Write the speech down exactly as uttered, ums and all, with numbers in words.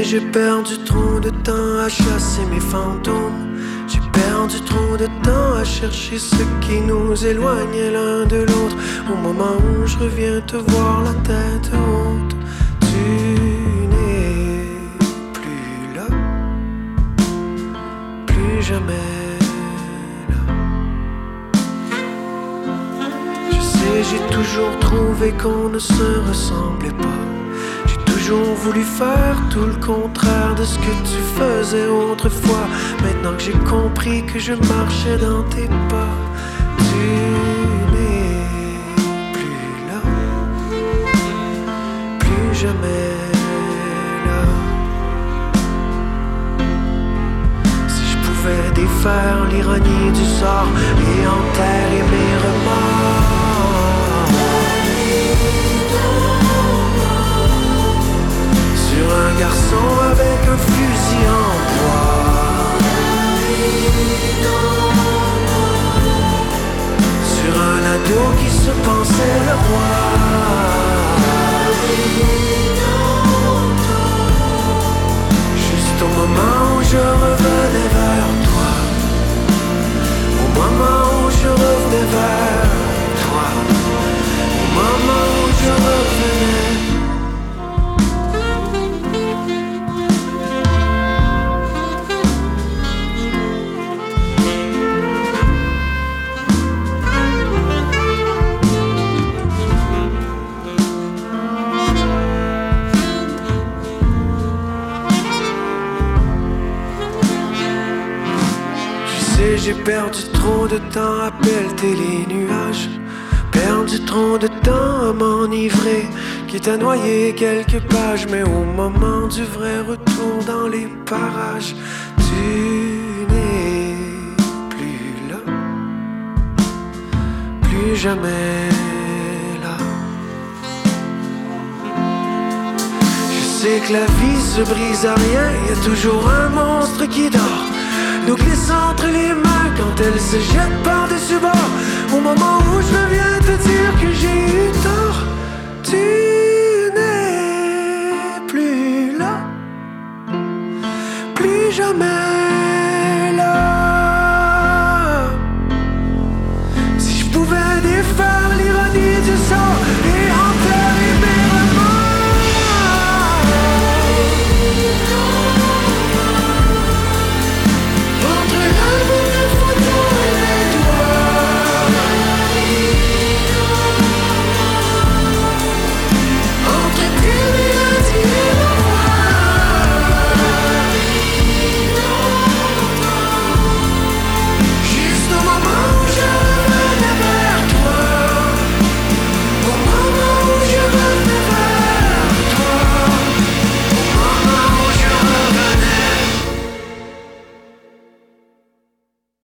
j'ai perdu trop de temps à chasser mes fantômes. J'ai perdu trop de temps à chercher ce qui nous éloignait l'un de l'autre. Au moment où je reviens te voir la tête haute, tu n'es plus là, plus jamais là. Je sais, j'ai toujours trouvé qu'on ne se ressemblait pas. J'ai toujours voulu faire tout le contraire de ce que tu faisais autrefois. Maintenant que j'ai compris que je marchais dans tes pas, tu n'es plus là, plus jamais là. Si je pouvais défaire l'ironie du sort et enterrer mes remords, un garçon avec un fusil en bois, sur un ado qui se pensait le roi. Juste au moment où je revenais vers toi, au moment où je revenais vers toi, au moment où je revenais. J'ai perdu trop de temps à pelleter les nuages, perdu trop de temps à m'enivrer, quitte à noyer quelques pages. Mais au moment du vrai retour dans les parages, tu n'es plus là, plus jamais là. Je sais que la vie se brise à rien, y a toujours un monstre qui dort, nous glisse entre les mains quand elle se jette par-dessus bord. Au moment où je viens te dire que j'ai eu tort, tu n'es plus là, plus jamais.